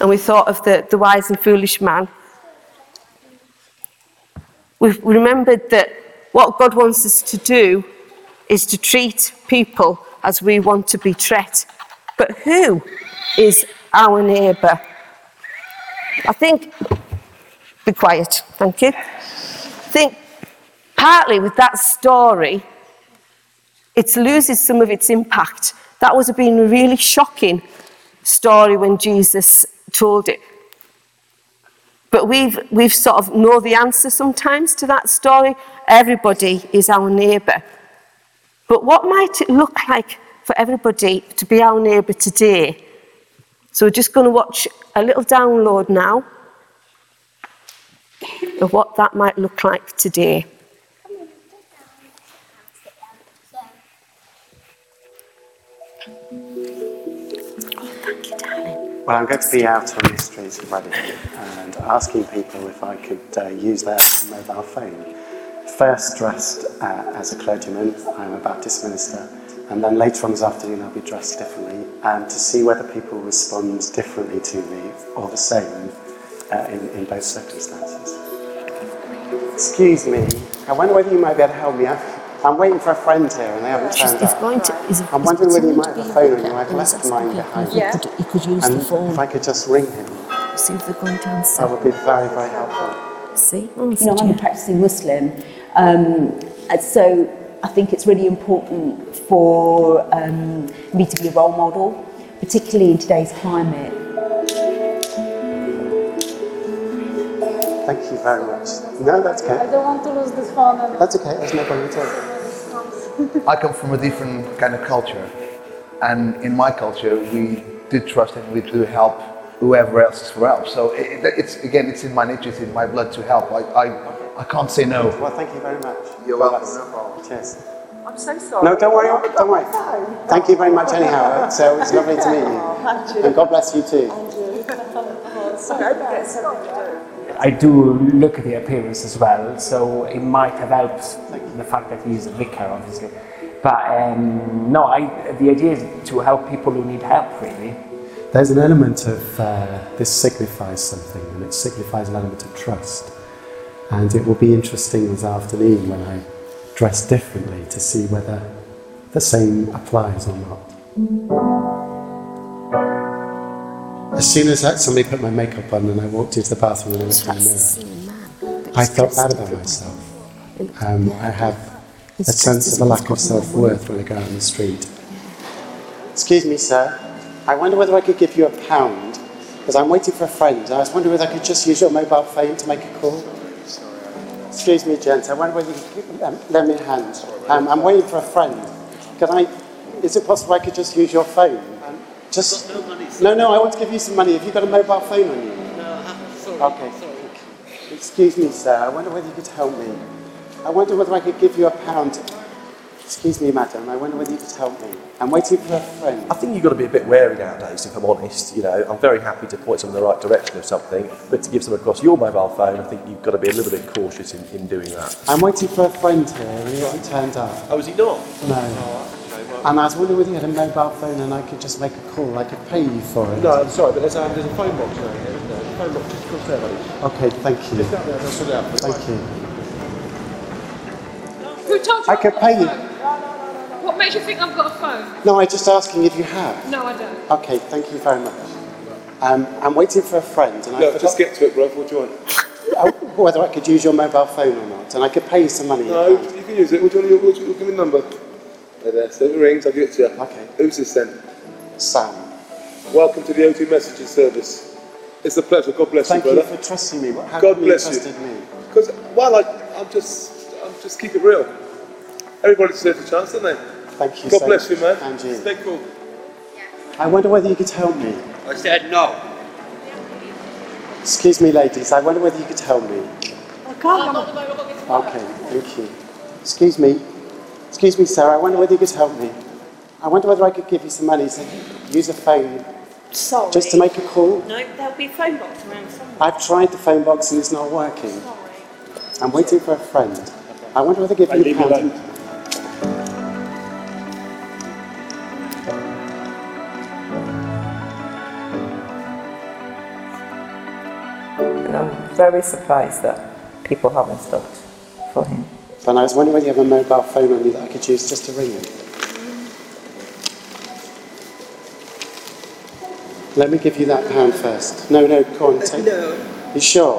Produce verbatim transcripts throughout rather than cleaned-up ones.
and we thought of the, the wise and foolish man, we've remembered that what God wants us to do is to treat people as we want to be treated. But who is our neighbour? I think, be quiet, thank you. I think partly with that story, it loses some of its impact. That would have been a really shocking story when Jesus told it. But we've, we've sort of know the answer sometimes to that story. Everybody is our neighbour. But what might it look like for everybody to be our neighbour today? So we're just going to watch a little download now of what that might look like today. Well, I'm going to be out on the streets of Reading and asking people if I could uh, use their mobile phone. First dressed uh, as a clergyman, I'm a Baptist minister, and then later on this afternoon I'll be dressed differently, and to see whether people respond differently to me or the same uh, in, in both circumstances. Excuse me, I wonder whether you might be able to help me. I'm waiting for a friend here and they haven't turned He's up. going to, he's, I'm wondering whether you might have a phone and you might have left mine behind. Yeah. He could, he could use and the phone. If I could just ring him. See if they're going to answer. That would be very, very helpful. See? Oh, you know, I'm a practicing Muslim, um, and so I think it's really important for um, me to be a role model, particularly in today's climate. Thank you very much. No, that's okay. I don't want to lose this phone. And that's okay, there's no problem at all. I come from a different kind of culture, and in my culture we do trust and we do help whoever else is for help. So it, it's again, it's in my nature, it's in my blood to help. I, I, I can't say no. Well, thank you very much. You're welcome. No problem. Cheers. I'm so sorry. No, don't worry, don't worry. Thank you very much anyhow. So it's lovely to meet you. And God bless you too. I do look at the appearance as well, so it might have helped the fact that he's a vicar, obviously. But um, no, I, the idea is to help people who need help, really. There's an element of uh, this signifies something, and it signifies an element of trust. And it will be interesting this afternoon when I dress differently to see whether the same applies or not. As soon as somebody put my makeup on and I walked into the bathroom and I looked in the mirror, I felt bad about myself. Um, I have a sense of a lack of self-worth when I go out on the street. Excuse me, sir. I wonder whether I could give you a pound, because I'm waiting for a friend. I was wondering whether I could just use your mobile phone to make a call. Excuse me, gents. I wonder whether you could um, lend me a hand. Um, I'm waiting for a friend. Can I? Is it possible I could just use your phone? Um, just. I've got no money, sir. No, no. I want to give you some money. Have you got a mobile phone on you? No, I haven't. Sorry. Okay. Sorry. Excuse me, sir. I wonder whether you could help me. I wonder whether I could give you a pound. Excuse me, madam. I wonder whether you could help me. I'm waiting for a friend. I think you've got to be a bit wary nowadays, if I'm honest. You know, I'm very happy to point someone in the right direction of something, but to give someone across your mobile phone, I think you've got to be a little bit cautious in, in doing that. I'm waiting for a friend here, and he hasn't turned up. Oh, is he not? No. Oh, okay, well. And I was wondering whether you had a mobile phone and I could just make a call. I could pay you for it. No, I'm sorry, but there's, um, there's a phone box down here, isn't there? There's a phone box just across there, buddy. Okay, thank you. Lift that there, I'll sort it out. Thank you. Who told you I could pay you. What makes you think I've got a phone? No, I'm just asking if you have. No, I don't. Okay, thank you very much. Um, I'm waiting for a friend. And I No, just get to it, bro. What do you want? Oh, whether I could use your mobile phone or not, and I could pay you some money. No, you can use it. What do you want? What do you want? Give me the number. There, there. So if it rings, I'll give it to you. Okay. Who's this then? Sam. Welcome to the O two messaging service. It's a pleasure. God bless Thank you, you brother. for trusting me. How God come bless you you. trusted me? Because, well, I, I'm just, I'm just keep it real. Everybody deserves a chance, don't they? Thank you God so bless much. you, man. And you. Stay cool. I wonder whether you could help me. I said no. Excuse me, ladies. I wonder whether you could help me. I can't. Okay, thank you. Excuse me. Excuse me, sir. I wonder whether you could help me. I wonder whether I could give you some money to use a phone. Sorry. Just to make a call. No, there'll be a phone box around somewhere. I've tried the phone box and it's not working. Sorry. I'm waiting for a friend. I wonder whether to give Hey, you a leave me pound. alone. And I'm very surprised that people haven't stopped for him. And I was wondering whether you have a mobile phone on you that I could use just to ring him. Let me give you that pound first. No, no, go on, take it. No. You sure?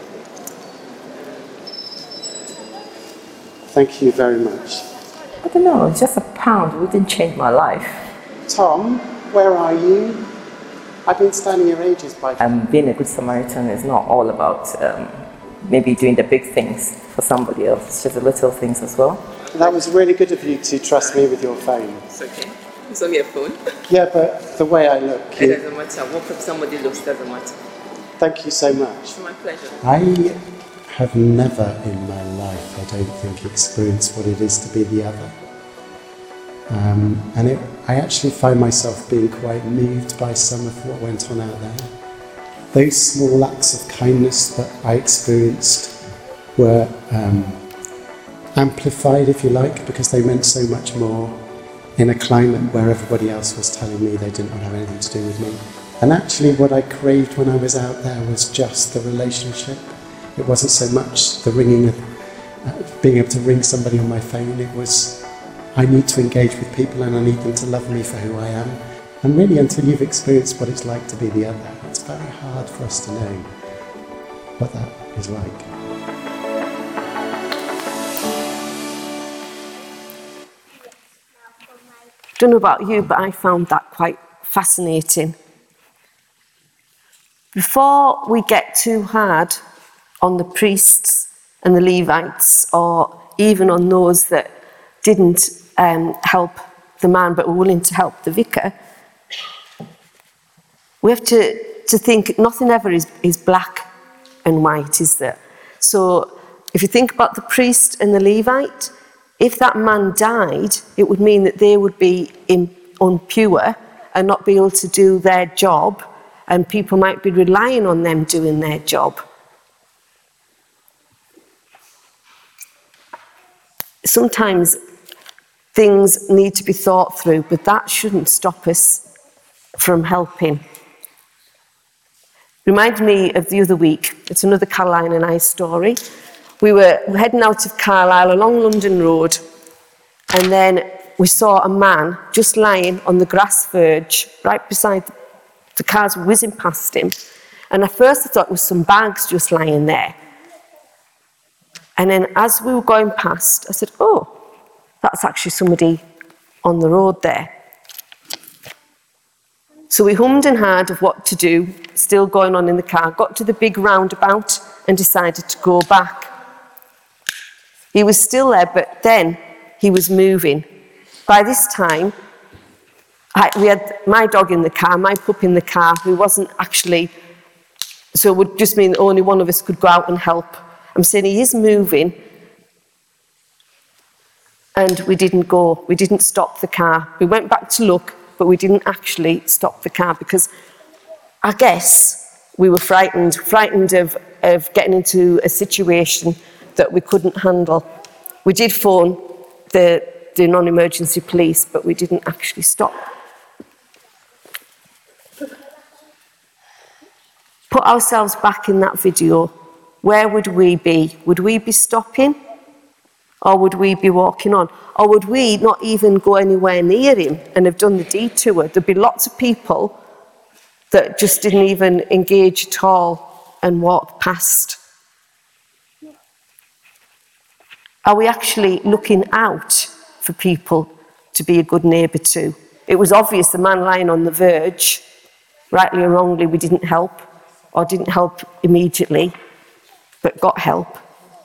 Thank you very much. I don't know, it's just a pound. It wouldn't change my life. Tom, where are you? I've been standing here ages by... Um, being a good Samaritan is not all about um, maybe doing the big things for somebody else. It's just the little things as well. That was really good of you to trust me with your phone. It's okay. It's only a phone. Yeah, but the way I look... It You... doesn't matter. What if somebody looks doesn't matter. Thank you so much. It's my pleasure. I have never in my life, I don't think, experienced what it is to be the other. Um, and it, I actually find myself being quite moved by some of what went on out there. Those small acts of kindness that I experienced were um, amplified, if you like, because they meant so much more in a climate where everybody else was telling me they didn't want to have anything to do with me. And actually what I craved when I was out there was just the relationship. It wasn't so much the ringing of, uh, being able to ring somebody on my phone. It was, I need to engage with people and I need them to love me for who I am. And really, until you've experienced what it's like to be the other, it's very hard for us to know what that is like. I don't know about you, but I found that quite fascinating. Before we get too hard on the priests and the Levites, or even on those that didn't um, help the man but were willing to help the vicar, we have to, to think nothing ever is, is black and white, is there? So if you think about the priest and the Levite, if that man died, it would mean that they would be in, impure and not be able to do their job, and people might be relying on them doing their job. Sometimes things need to be thought through, but that shouldn't stop us from helping. Reminds me of the other week. It's another Caroline and I story. We were heading out of Carlisle along London Road, and then we saw a man just lying on the grass verge right beside the, the cars whizzing past him. And at first I thought it was some bags just lying there. And then as we were going past, I said, oh, that's actually somebody on the road there. So we hummed and hawed of what to do, still going on in the car, got to the big roundabout and decided to go back. He was still there, but then he was moving. By this time, I, we had my dog in the car, my pup in the car, who wasn't actually, so it would just mean that only one of us could go out and help. I'm saying he is moving, and we didn't go, we didn't stop the car. We went back to look, but we didn't actually stop the car because I guess we were frightened, frightened of, of getting into a situation that we couldn't handle. We did phone the, the non-emergency police, but we didn't actually stop. Put ourselves back in that video. Where would we be? Would we be stopping? Or would we be walking on? Or would we not even go anywhere near him and have done the detour? There'd be lots of people that just didn't even engage at all and walked past. Are we actually looking out for people to be a good neighbour to? It was obvious the man lying on the verge, rightly or wrongly, we didn't help, or didn't help immediately, but got help.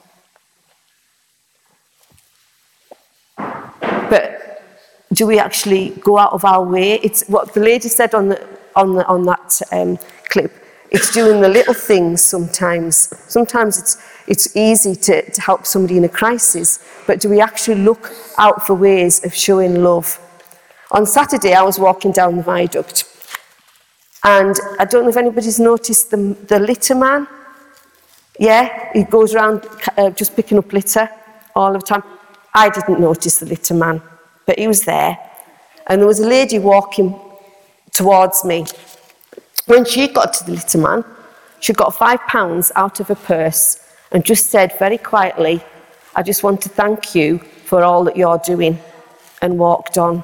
But do we actually go out of our way? It's what the lady said on the on the on that um, clip. It's doing the little things sometimes. Sometimes it's it's easy to, to help somebody in a crisis, but do we actually look out for ways of showing love? On Saturday, I was walking down the viaduct, and I don't know if anybody's noticed the the litter man. Yeah, he goes around uh, just picking up litter all the time. I didn't notice the litter man, but he was there. And there was a lady walking towards me. When she got to the litter man, she got five pounds out of her purse and just said very quietly, "I just want to thank you for all that you're doing," and walked on.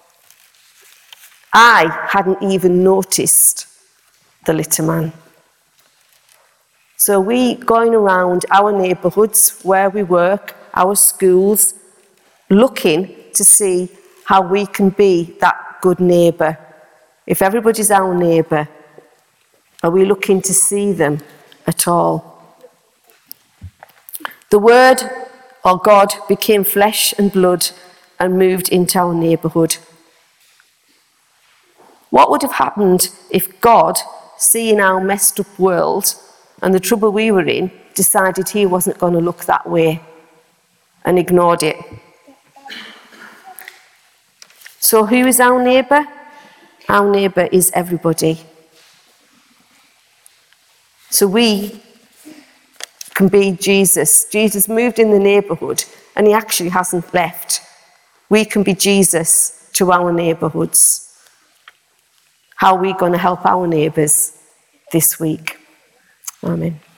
I hadn't even noticed the little man. So we going around our neighbourhoods, where we work, our schools, looking to see how we can be that good neighbour. If everybody's our neighbour, are we looking to see them at all? The Word, or God, became flesh and blood and moved into our neighbourhood. What would have happened if God, seeing our messed up world and the trouble we were in, decided he wasn't going to look that way and ignored it? So who is our neighbour? Our neighbour is everybody. So we can be Jesus. Jesus moved in the neighbourhood and he actually hasn't left. We can be Jesus to our neighbourhoods. How are we going to help our neighbours this week? Amen.